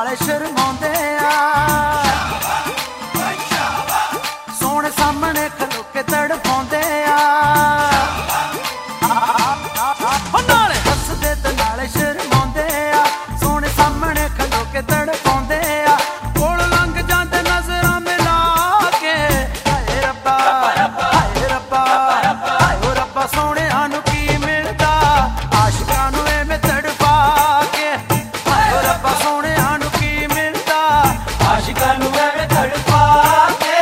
नाले शर्माउंदे आ सोहणे सामने खलो के तड़पाउंदे आ नाले हसदे ते नाले शर्माउंदे आ सोहणे सामने खलो के तड़पाउंदे आ कोल लंघ जांदे नजरां मिला के हाय रब्बा हाय रब्बा हाय ओ रब्बा सोहणिया नूं की मिलदा आशिकां नूं एवें तड़पा के हाय ओ रब्बा सोहणिया नूं की मिलदा आशिकां नूं एवें तड़पा के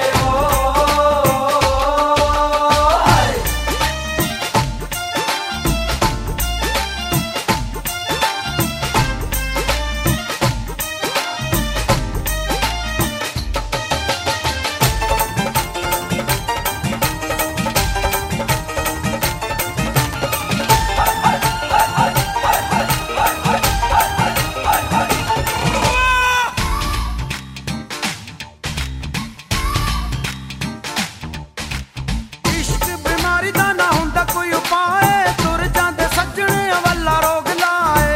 कोई उपाय तुर जांदे सजने वल्ला रोग लाए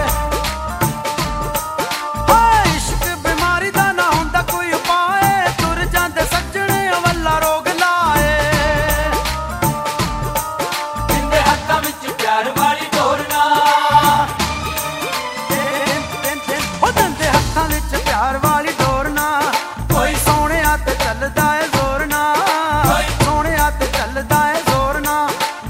हाय इश्क बीमारी दा ना हुंदा कोई उपाय तुर जांदे सजने वल्ला रोग लाए जिंदे हत्थां विच प्यार वाली डोरना ओ जिंदे हत्थां विच प्यार वाली डोरना कोई सोहणिया ते चलदा है जोर ना कोई सोहणिया ते चलदा है जोर ना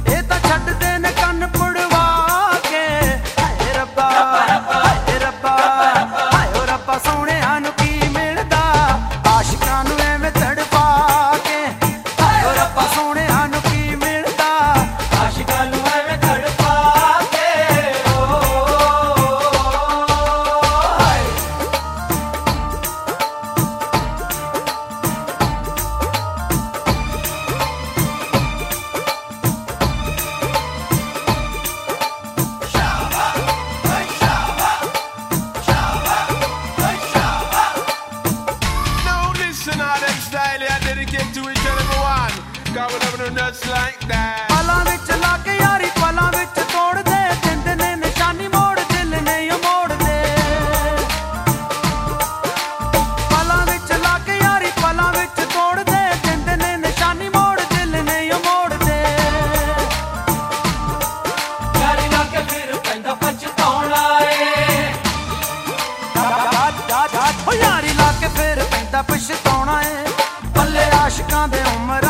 पलां विच लाके यारी पलां विच तोड़ दे जिंद ने निशानी मोड़ दिल ने मोड़ दे पलां विच लाके यारी पलां विच तोड़ दे जिंद ने निशानी मोड़ दिल ने मोड़ दे यारी लाके फिर पैंदा पछताउणा यारी लाके फिर पैंदा पछताउणा है पल्ले आशिकां दे उमर